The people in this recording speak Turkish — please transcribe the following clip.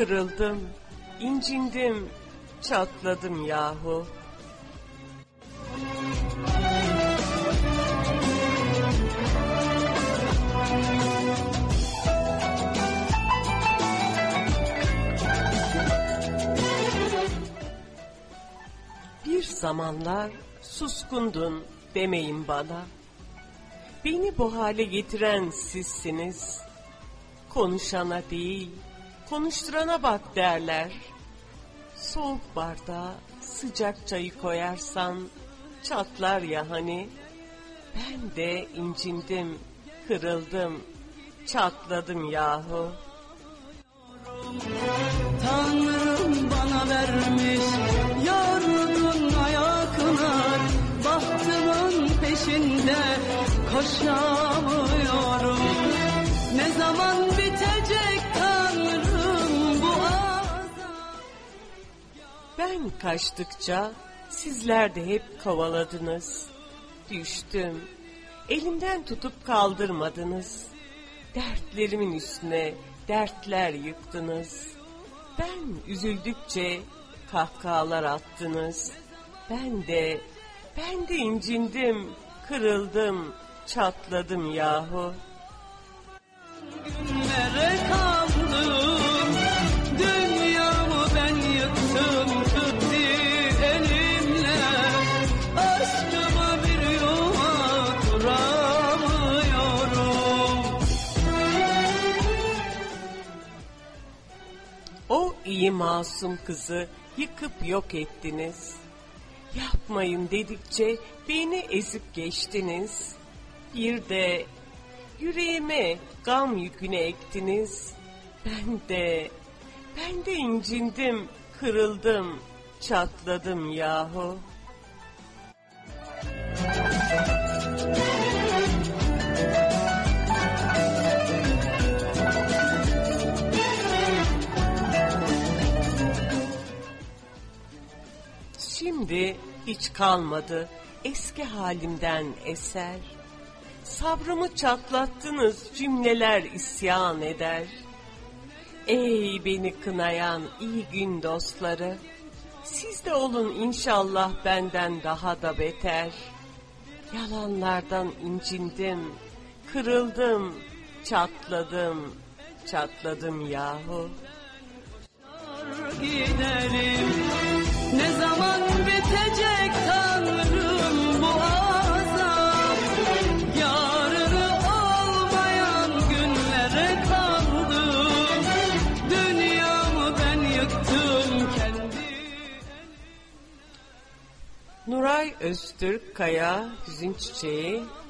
kırıldım, incindim, çatladım yahu. Bir zamanlar suskundun demeyin bana. Beni bu hale getiren sizsiniz. Konuşana değil, konuşturana bak derler. Soğuk bardağa sıcak çayı koyarsan çatlar ya hani. Ben de incindim, kırıldım, çatladım yahu. Tanrım bana vermiş yorgun ayaklar, bahtımın peşinde koşamıyorum. Ne zaman bitecek Tanrım bu azap? Ben kaçtıkça sizler de hep kovaladınız. Düştüm, elimden tutup kaldırmadınız. Dertlerimin üstüne dertler yıktınız. Ben üzüldükçe kahkahalar attınız. Ben de incindim, kırıldım, çatladım yahu. Günlere kandım, dünyamı ben yıktım, tuttu elimle. Aşkıma bir yuva kuramıyorum. O iyi masum kızı yıkıp yok ettiniz. Yapmayın dedikçe beni ezip geçtiniz. Bir de yüreğime gam yükünü ektiniz. Ben de incindim, kırıldım, çatladım yahu. Şimdi hiç kalmadı eski halimden eser. Sabrımı çatlattınız, cümleler isyan eder. Ey beni kınayan iyi gün dostları, siz de olun inşallah benden daha da beter. Yalanlardan incindim, kırıldım, çatladım yahu. Gidelim. Ne zaman bitecek Tanrım bu azap? Yarını olmayan günlere kaldım. Dünyamı ben yıktım kendi. Nuray Öztürk Kaya, Hüzün Çiçeği.